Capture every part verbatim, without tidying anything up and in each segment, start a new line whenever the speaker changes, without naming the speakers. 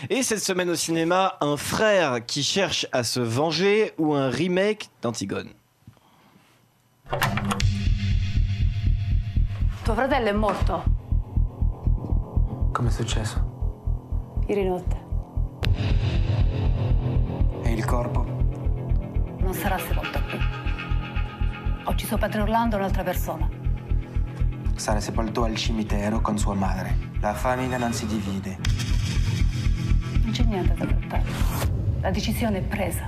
Et cette semaine au cinéma, un frère qui cherche à se venger ou un remake d'Antigone.
Tuo fratello è morto.
Com'è successo?
Ieri notte.
E il corpo?
Non sarà sepolto qui. Ho ucciso padre Orlando e un'altra persona.
Sarà sepolto al cimitero con sua madre. La famiglia non si divide.
Non c'è niente da trattare. La decisione è presa.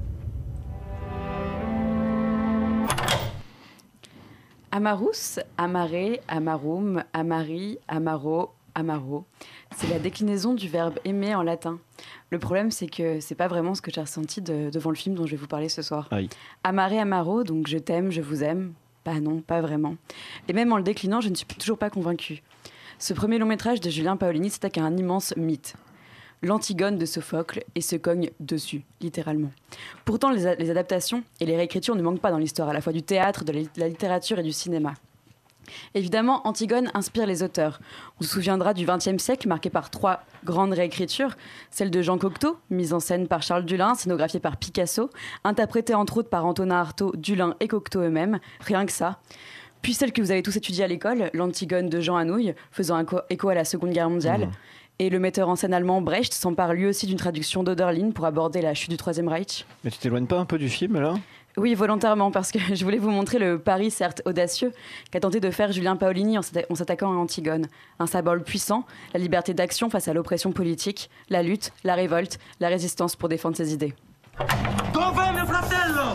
Amarus, Amaré, Amarum, Amari, Amaro, Amaro. C'est la déclinaison du verbe aimer en latin. Le problème, c'est que c'est pas vraiment ce que j'ai ressenti de, devant le film dont je vais vous parler ce soir.
Oui.
Amaré, Amaro, donc je t'aime, je vous aime. Bah non, pas vraiment. Et même en le déclinant, je ne suis toujours pas convaincue. Ce premier long métrage de Julien Paolini s'attaque à un immense mythe. L'Antigone de Sophocle et se cogne dessus, littéralement. Pourtant, les, a- les adaptations et les réécritures ne manquent pas dans l'histoire, à la fois du théâtre, de la, la littérature et du cinéma. Évidemment, Antigone inspire les auteurs. On se souviendra du vingtième siècle, marqué par trois grandes réécritures. Celle de Jean Cocteau, mise en scène par Charles Dullin, scénographiée par Picasso, interprétée entre autres par Antonin Artaud, Dullin et Cocteau eux-mêmes, rien que ça. Puis celle que vous avez tous étudiée à l'école, l'Antigone de Jean Anouilh, faisant écho- écho à la Seconde Guerre mondiale.
Mmh.
Et le metteur en scène allemand Brecht s'empare lui aussi d'une traduction d'Oderlin pour aborder la chute du Troisième Reich.
Mais tu t'éloignes pas un peu du film là ?
Oui, volontairement, parce que je voulais vous montrer le pari, certes audacieux, qu'a tenté de faire Julien Paolini en s'atta- en s'attaquant à Antigone. Un symbole puissant, la liberté d'action face à l'oppression politique, la lutte, la révolte, la résistance pour défendre ses idées.
Dov'è mio fratello?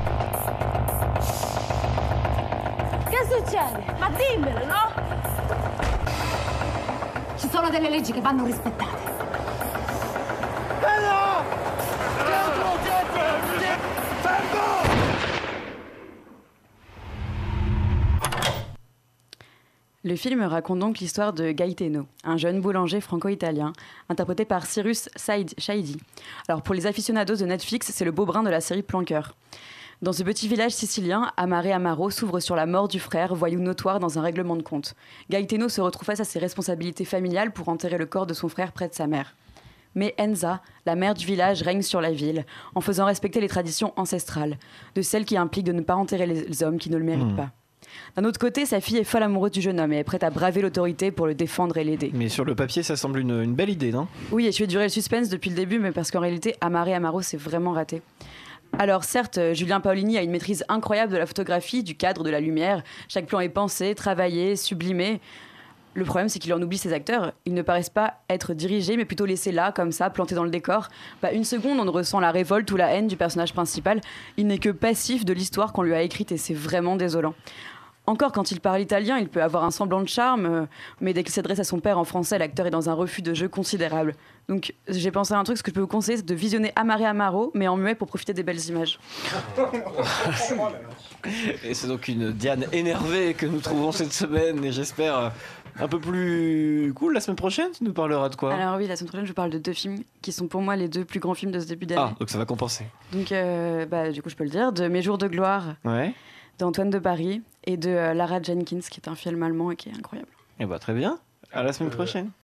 Che succede? Ma dimmelo, no? Ci sono delle leggi che vanno rispettate.
Le film raconte donc l'histoire de Gaetano, un jeune boulanger franco-italien, interprété par Cyrus Said- Shaidi. Alors pour les aficionados de Netflix, c'est le beau brin de la série Planqueur. Dans ce petit village sicilien, Amare Amaro s'ouvre sur la mort du frère, voyou notoire dans un règlement de compte. Gaetano se retrouve face à ses responsabilités familiales pour enterrer le corps de son frère près de sa mère. Mais Enza, la mère du village, règne sur la ville, en faisant respecter les traditions ancestrales, de celles qui impliquent de ne pas enterrer les les hommes qui ne le méritent
Mmh.
pas. D'un autre côté, sa fille est folle amoureuse du jeune homme et est prête à braver l'autorité pour le défendre et l'aider.
Mais sur le papier, ça semble une, une belle idée, non ?
Oui, et je vais durer le suspense depuis le début, mais parce qu'en réalité, Amare Amaro, c'est vraiment raté. Alors certes, euh, Julien Paolini a une maîtrise incroyable de la photographie, du cadre, de la lumière. Chaque plan est pensé, travaillé, sublimé. Le problème, c'est qu'il en oublie ses acteurs. Ils ne paraissent pas être dirigés, mais plutôt laissés là, comme ça, plantés dans le décor. Bah, une seconde, on ne ressent la révolte ou la haine du personnage principal. Il n'est que passif de l'histoire qu'on lui a écrite et c'est vraiment désolant. Encore, quand il parle italien, il peut avoir un semblant de charme, euh, mais dès qu'il s'adresse à son père en français, l'acteur est dans un refus de jeu considérable. Donc j'ai pensé à un truc, ce que je peux vous conseiller, c'est de visionner Amare Amaro, mais en muet pour profiter des belles images.
Et c'est donc une Diane énervée que nous trouvons cette semaine, et j'espère euh, un peu plus cool la semaine prochaine. Tu nous parleras de quoi ?
Alors oui, la semaine prochaine, je vous parle de deux films qui sont pour moi les deux plus grands films de ce début d'année.
Ah, donc ça va compenser.
Donc euh, bah, du coup, je peux le dire, de Mes jours de gloire,
Ouais.
d'Antoine de Paris, et de euh, Lara Jenkins, qui est un film allemand et qui est incroyable.
Et bah très bien. À la semaine prochaine.